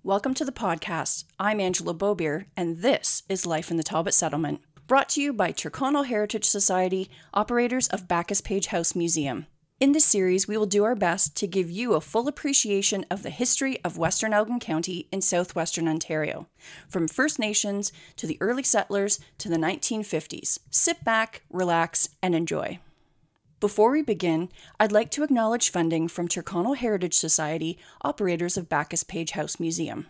Welcome to the podcast. I'm Angela Beaubier, and this is Life in the Talbot Settlement, brought to you by Tyrconnell Heritage Society, operators of Bacchus Page House Museum. In this series, we will do our best to give you a full appreciation of the history of Western Elgin County in southwestern Ontario, from First Nations to the early settlers to the 1950s. Sit back, relax, and enjoy. Before we begin, I'd like to acknowledge funding from Tyrconnell Heritage Society, operators of Bacchus Page House Museum.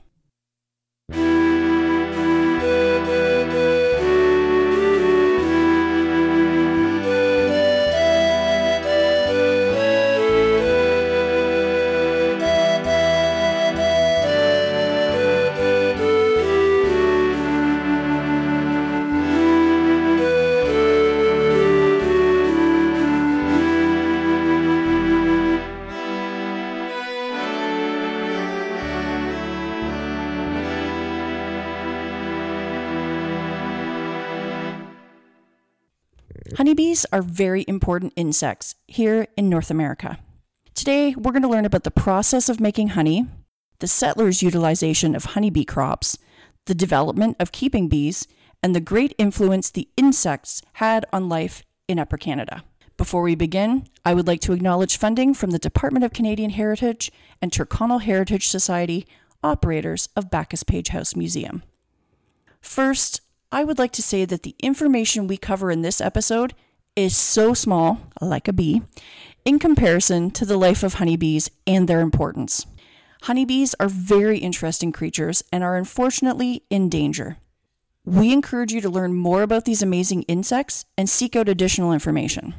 Honeybees are very important insects here in North America. Today, we're going to learn about the process of making honey, the settlers' utilization of honeybee crops, the development of keeping bees, and the great influence the insects had on life in Upper Canada. Before we begin, I would like to acknowledge funding from the Department of Canadian Heritage and Tyrconnell Heritage Society, operators of Bacchus Page House Museum. First, I would like to say that the information we cover in this episode is so small, like a bee, in comparison to the life of honeybees and their importance. Honeybees are very interesting creatures and are unfortunately in danger. We encourage you to learn more about these amazing insects and seek out additional information.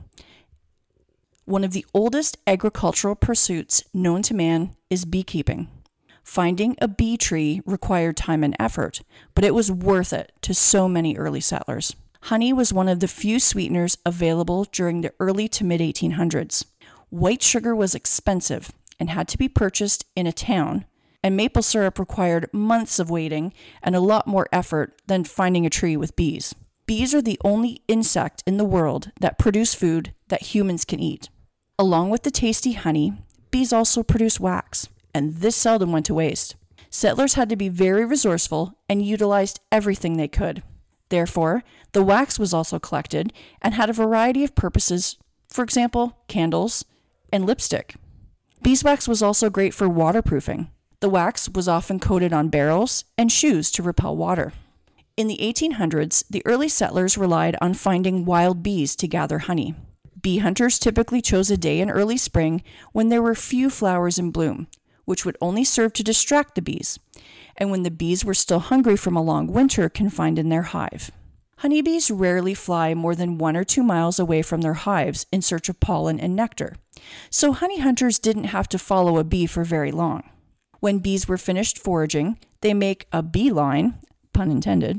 One of the oldest agricultural pursuits known to man is beekeeping. Finding a bee tree required time and effort, but it was worth it to so many early settlers. Honey was one of the few sweeteners available during the early to mid-1800s. White sugar was expensive and had to be purchased in a town, and maple syrup required months of waiting and a lot more effort than finding a tree with bees. Bees are the only insect in the world that produce food that humans can eat. Along with the tasty honey, bees also produce wax, and this seldom went to waste. Settlers had to be very resourceful and utilized everything they could. Therefore, the wax was also collected and had a variety of purposes, for example, candles and lipstick. Beeswax was also great for waterproofing. The wax was often coated on barrels and shoes to repel water. In the 1800s, the early settlers relied on finding wild bees to gather honey. Bee hunters typically chose a day in early spring when there were few flowers in bloom, which would only serve to distract the bees, and when the bees were still hungry from a long winter confined in their hive. Honeybees rarely fly more than 1 or 2 miles away from their hives in search of pollen and nectar, so honey hunters didn't have to follow a bee for very long. When bees were finished foraging, they make a beeline, pun intended,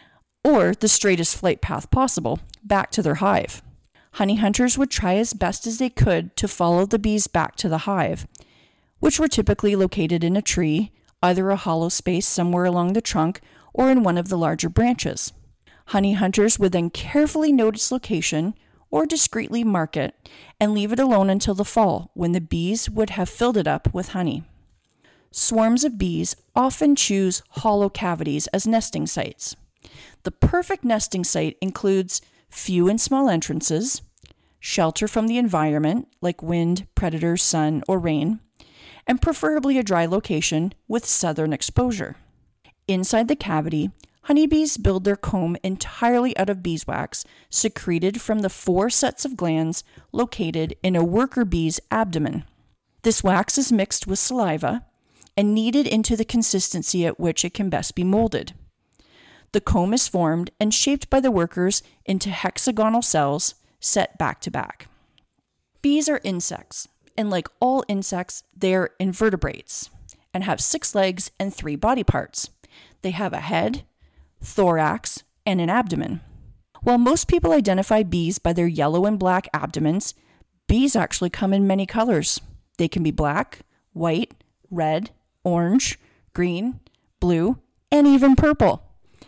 or the straightest flight path possible, back to their hive. Honey hunters would try as best as they could to follow the bees back to the hive, which were typically located in a tree, either a hollow space somewhere along the trunk or in one of the larger branches. Honey hunters would then carefully note its location or discreetly mark it and leave it alone until the fall, when the bees would have filled it up with honey. Swarms of bees often choose hollow cavities as nesting sites. The perfect nesting site includes few and small entrances, shelter from the environment like wind, predators, sun, or rain, and preferably a dry location with southern exposure. Inside the cavity, honeybees build their comb entirely out of beeswax secreted from the 4 sets of glands located in a worker bee's abdomen. This wax is mixed with saliva and kneaded into the consistency at which it can best be molded. The comb is formed and shaped by the workers into hexagonal cells set back to back. Bees are insects, and like all insects, they are invertebrates and have 6 legs and 3 body parts. They have a head, thorax, and an abdomen. While most people identify bees by their yellow and black abdomens, bees actually come in many colors. They can be black, white, red, orange, green, blue, and even purple.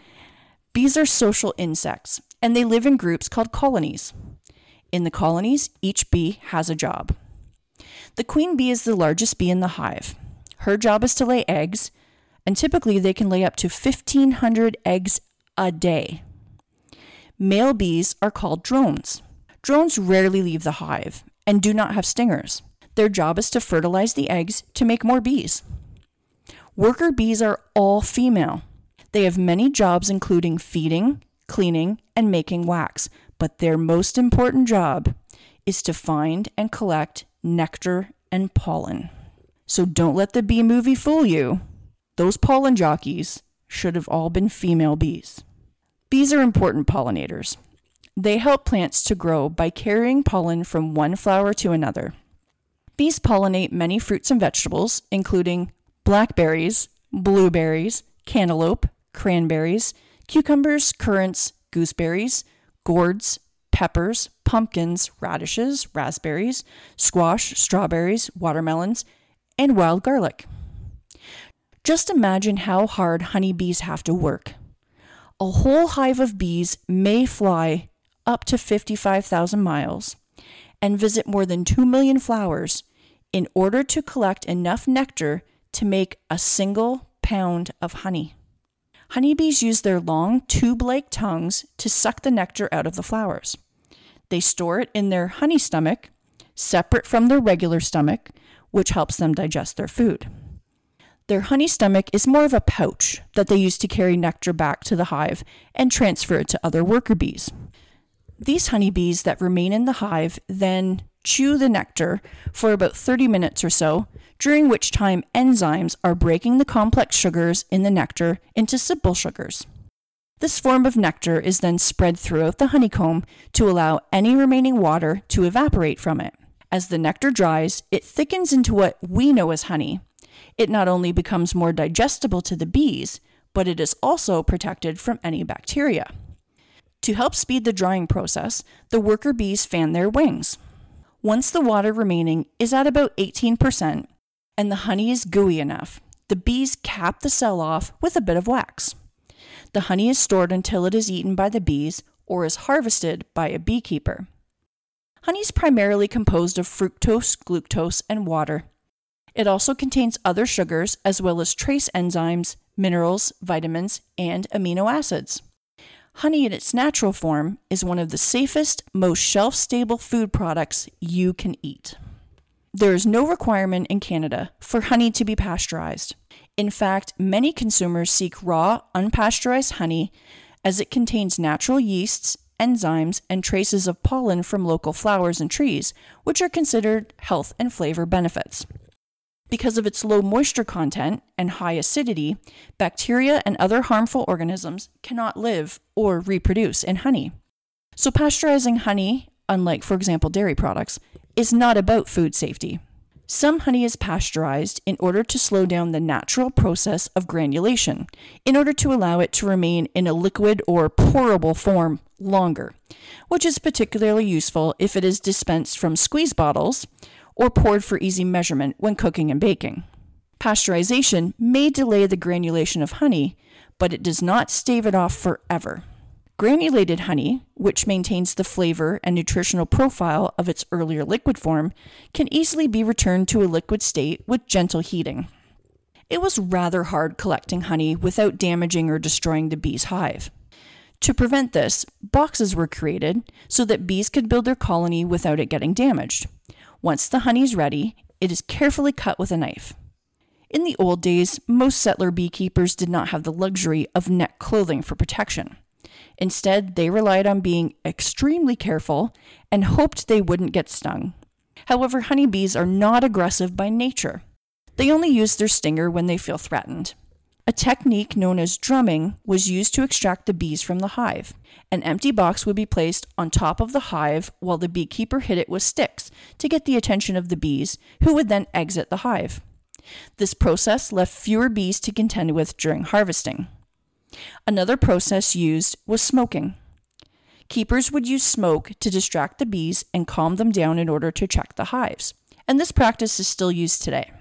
Bees are social insects, and they live in groups called colonies. In the colonies, each bee has a job. The queen bee is the largest bee in the hive. Her job is to lay eggs, and typically they can lay up to 1,500 eggs a day. Male bees are called drones. Drones rarely leave the hive and do not have stingers. Their job is to fertilize the eggs to make more bees. Worker bees are all female. They have many jobs including feeding, cleaning, and making wax, but their most important job is to find and collect nectar and pollen. So don't let the bee movie fool you. Those pollen jockeys should have all been female bees. Bees are important pollinators. They help plants to grow by carrying pollen from one flower to another. Bees pollinate many fruits and vegetables, including blackberries, blueberries, cantaloupe, cranberries, cucumbers, currants, gooseberries, gourds, peppers, pumpkins, radishes, raspberries, squash, strawberries, watermelons, and wild garlic. Just imagine how hard honeybees have to work. A whole hive of bees may fly up to 55,000 miles and visit more than 2 million flowers in order to collect enough nectar to make a single pound of honey. Honeybees use their long tube-like tongues to suck the nectar out of the flowers. They store it in their honey stomach, separate from their regular stomach, which helps them digest their food. Their honey stomach is more of a pouch that they use to carry nectar back to the hive and transfer it to other worker bees. These honeybees that remain in the hive then chew the nectar for about 30 minutes or so, during which time enzymes are breaking the complex sugars in the nectar into simple sugars. This form of nectar is then spread throughout the honeycomb to allow any remaining water to evaporate from it. As the nectar dries, it thickens into what we know as honey. It not only becomes more digestible to the bees, but it is also protected from any bacteria. To help speed the drying process, the worker bees fan their wings. Once the water remaining is at about 18% and the honey is gooey enough, the bees cap the cell off with a bit of wax. The honey is stored until it is eaten by the bees or is harvested by a beekeeper. Honey is primarily composed of fructose, glucose, and water. It also contains other sugars as well as trace enzymes, minerals, vitamins, and amino acids. Honey in its natural form is one of the safest, most shelf-stable food products you can eat. There is no requirement in Canada for honey to be pasteurized. In fact, many consumers seek raw, unpasteurized honey as it contains natural yeasts, enzymes, and traces of pollen from local flowers and trees, which are considered health and flavor benefits. Because of its low moisture content and high acidity, bacteria and other harmful organisms cannot live or reproduce in honey. So pasteurizing honey, unlike, for example, dairy products, is not about food safety. Some honey is pasteurized in order to slow down the natural process of granulation, in order to allow it to remain in a liquid or pourable form longer, which is particularly useful if it is dispensed from squeeze bottles or poured for easy measurement when cooking and baking. Pasteurization may delay the granulation of honey, but it does not stave it off forever. Granulated honey, which maintains the flavor and nutritional profile of its earlier liquid form, can easily be returned to a liquid state with gentle heating. It was rather hard collecting honey without damaging or destroying the bee's hive. To prevent this, boxes were created so that bees could build their colony without it getting damaged. Once the honey is ready, it is carefully cut with a knife. In the old days, most settler beekeepers did not have the luxury of neck clothing for protection. Instead, they relied on being extremely careful and hoped they wouldn't get stung. However, honeybees are not aggressive by nature. They only use their stinger when they feel threatened. A technique known as drumming was used to extract the bees from the hive. An empty box would be placed on top of the hive while the beekeeper hit it with sticks to get the attention of the bees, who would then exit the hive. This process left fewer bees to contend with during harvesting. Another process used was smoking. Keepers would use smoke to distract the bees and calm them down in order to check the hives, and this practice is still used today.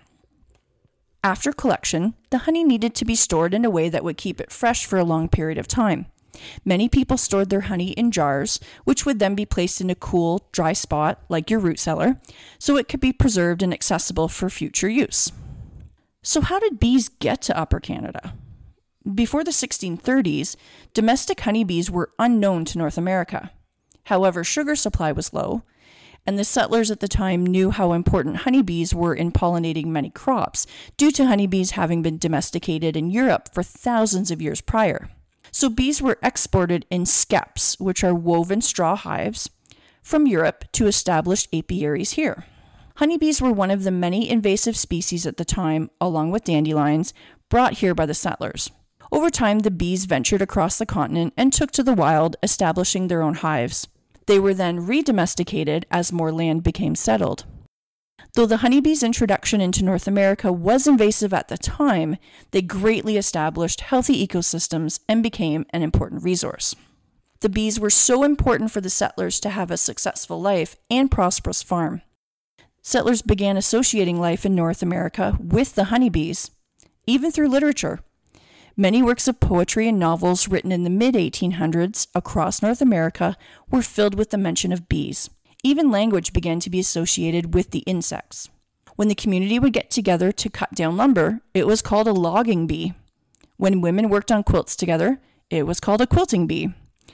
After collection, the honey needed to be stored in a way that would keep it fresh for a long period of time. Many people stored their honey in jars, which would then be placed in a cool, dry spot, like your root cellar, so it could be preserved and accessible for future use. So how did bees get to Upper Canada? Before the 1630s, domestic honeybees were unknown to North America. However, sugar supply was low, and the settlers at the time knew how important honeybees were in pollinating many crops, due to honeybees having been domesticated in Europe for thousands of years prior. So bees were exported in skeps, which are woven straw hives, from Europe to established apiaries here. Honeybees were one of the many invasive species at the time, along with dandelions, brought here by the settlers. Over time, the bees ventured across the continent and took to the wild, establishing their own hives. They were then re-domesticated as more land became settled. Though the honeybee's introduction into North America was invasive at the time, they greatly established healthy ecosystems and became an important resource. The bees were so important for the settlers to have a successful life and prosperous farm. Settlers began associating life in North America with the honeybees, even through literature. Many works of poetry and novels written in the mid-1800s across North America were filled with the mention of bees. Even language began to be associated with the insects. When the community would get together to cut down lumber, it was called a logging bee. When women worked on quilts together, it was called a quilting bee.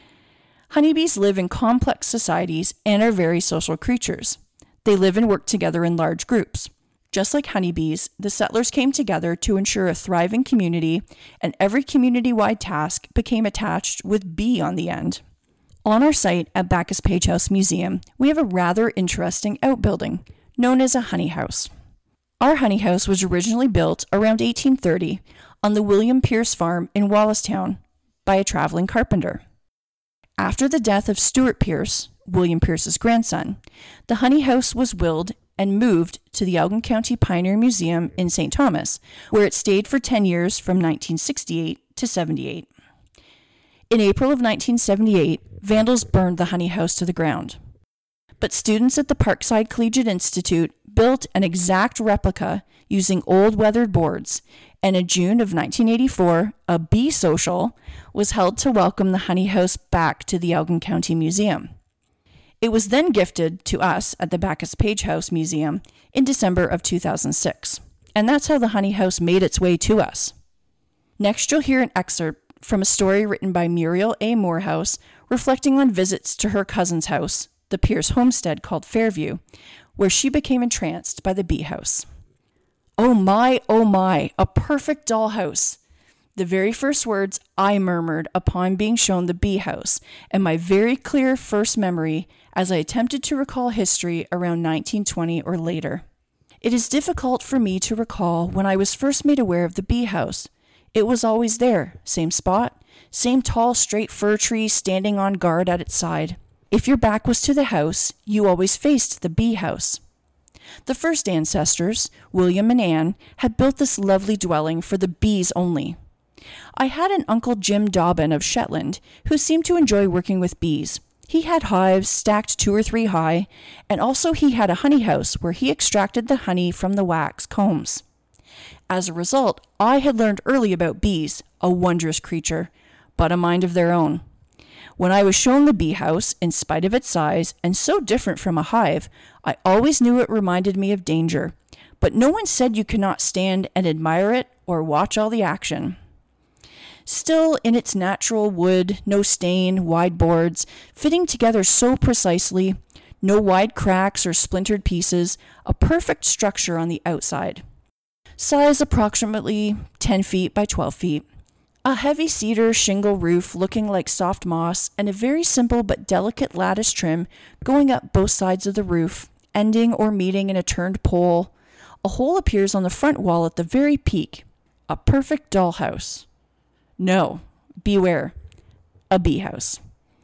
Honeybees live in complex societies and are very social creatures. They live and work together in large groups. Just like honeybees, the settlers came together to ensure a thriving community, and every community-wide task became attached with bee on the end. On our site at Bacchus Page House Museum, we have a rather interesting outbuilding known as a honey house. Our honey house was originally built around 1830 on the William Pierce farm in Wallacestown by a traveling carpenter. After the death of Stuart Pierce, William Pierce's grandson, the honey house was willed and moved to the Elgin County Pioneer Museum in St. Thomas, where it stayed for 10 years from 1968 to 78. In April of 1978, vandals burned the honey house to the ground. But students at the Parkside Collegiate Institute built an exact replica using old weathered boards, and in June of 1984, a bee social was held to welcome the honey house back to the Elgin County Museum. It was then gifted to us at the Bacchus Page House Museum in December of 2006, and that's how the honey house made its way to us. Next, you'll hear an excerpt from a story written by Muriel A. Morehouse, reflecting on visits to her cousin's house, the Pierce homestead called Fairview, where she became entranced by the bee house. Oh my, a perfect dollhouse. The very first words I murmured upon being shown the bee house, and my very clear first memory as I attempted to recall history around 1920 or later. It is difficult for me to recall when I was first made aware of the bee house. It was always there, same spot, same tall straight fir tree standing on guard at its side. If your back was to the house, you always faced the bee house. The first ancestors, William and Anne, had built this lovely dwelling for the bees only. I had an Uncle Jim Dobbin of Shetland who seemed to enjoy working with bees. He had hives stacked 2 or 3 high, and also he had a honey house where he extracted the honey from the wax combs. As a result, I had learned early about bees, a wondrous creature, but a mind of their own. When I was shown the bee house, in spite of its size and so different from a hive, I always knew it reminded me of danger, but no one said you could not stand and admire it or watch all the action. Still, in its natural wood, no stain, wide boards, fitting together so precisely, no wide cracks or splintered pieces, a perfect structure on the outside. Size approximately 10 feet by 12 feet. A heavy cedar shingle roof looking like soft moss, and a very simple but delicate lattice trim going up both sides of the roof, ending or meeting in a turned pole. A hole appears on the front wall at the very peak. A perfect dollhouse. No, beware, a bee house.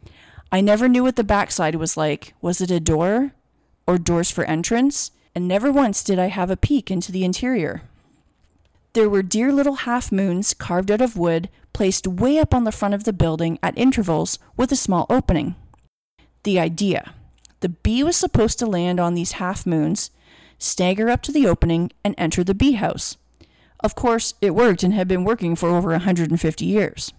I never knew what the backside was like. Was it a door or doors for entrance? And never once did I have a peek into the interior. There were dear little half-moons carved out of wood, placed way up on the front of the building at intervals with a small opening. The idea. The bee was supposed to land on these half-moons, stagger up to the opening, and enter the bee house. Of course, it worked and had been working for over 150 years.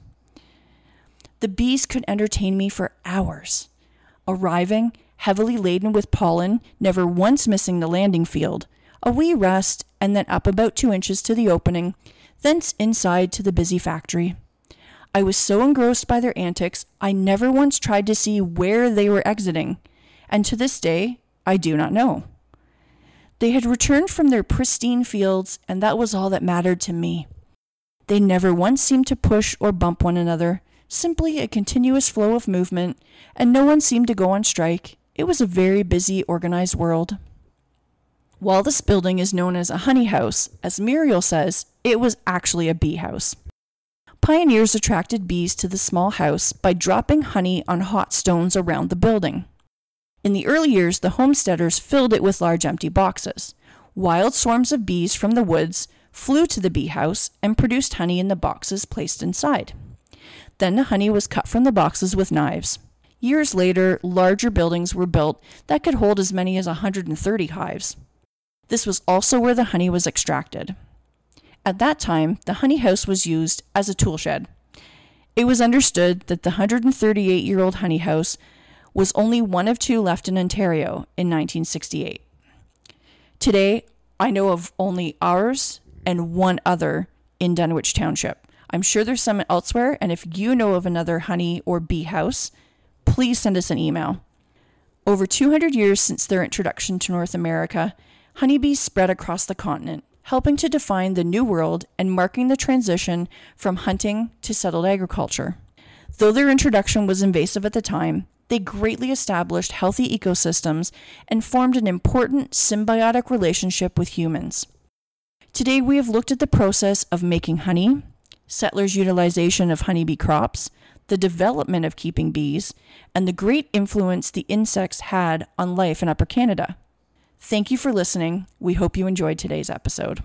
The bees could entertain me for hours. Arriving, heavily laden with pollen, never once missing the landing field, a wee rest, and then up about 2 inches to the opening, thence inside to the busy factory. I was so engrossed by their antics, I never once tried to see where they were exiting, and to this day, I do not know. They had returned from their pristine fields, and that was all that mattered to me. They never once seemed to push or bump one another, simply a continuous flow of movement, and no one seemed to go on strike. It was a very busy, organized world. While this building is known as a honey house, as Muriel says, it was actually a bee house. Pioneers attracted bees to the small house by dropping honey on hot stones around the building. In the early years, the homesteaders filled it with large empty boxes. Wild swarms of bees from the woods flew to the bee house and produced honey in the boxes placed inside. Then the honey was cut from the boxes with knives. Years later, larger buildings were built that could hold as many as 130 hives. This was also where the honey was extracted. At that time, the honey house was used as a tool shed. It was understood that the 138-year-old honey house was only one of 2 left in Ontario in 1968. Today, I know of only ours and one other in Dunwich Township. I'm sure there's some elsewhere, and if you know of another honey or bee house, please send us an email. Over 200 years since their introduction to North America, honeybees spread across the continent, helping to define the New World and marking the transition from hunting to settled agriculture. Though their introduction was invasive at the time, they greatly established healthy ecosystems and formed an important symbiotic relationship with humans. Today we have looked at the process of making honey, settlers' utilization of honeybee crops, the development of keeping bees, and the great influence the insects had on life in Upper Canada. Thank you for listening. We hope you enjoyed today's episode.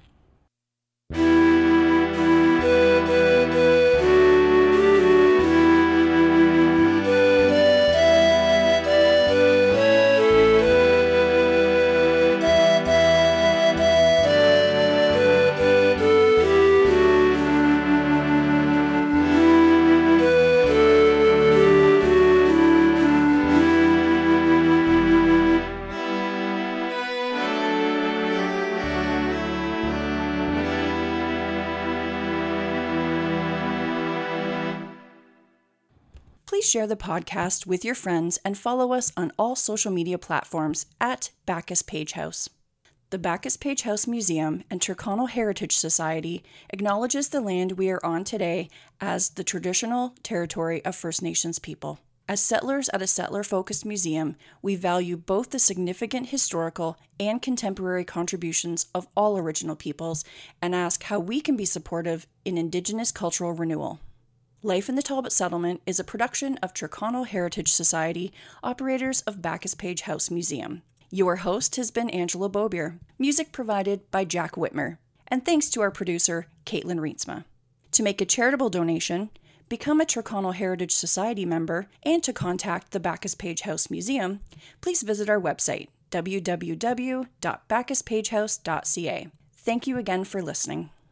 Please share the podcast with your friends and follow us on all social media platforms at Bacchus Page House. The Bacchus Page House Museum and Tyrconnell Heritage Society acknowledges the land we are on today as the traditional territory of First Nations people. As settlers at a settler-focused museum, we value both the significant historical and contemporary contributions of all Original peoples and ask how we can be supportive in Indigenous cultural renewal. Life in the Talbot Settlement is a production of Tyrconnell Heritage Society, operators of Bacchus Page House Museum. Your host has been Angela Bobier. Music provided by Jack Whitmer. And thanks to our producer, Caitlin Rietsma. To make a charitable donation, become a Tyrconnell Heritage Society member, and to contact the Bacchus Page House Museum, please visit our website, www.bacchuspagehouse.ca. Thank you again for listening.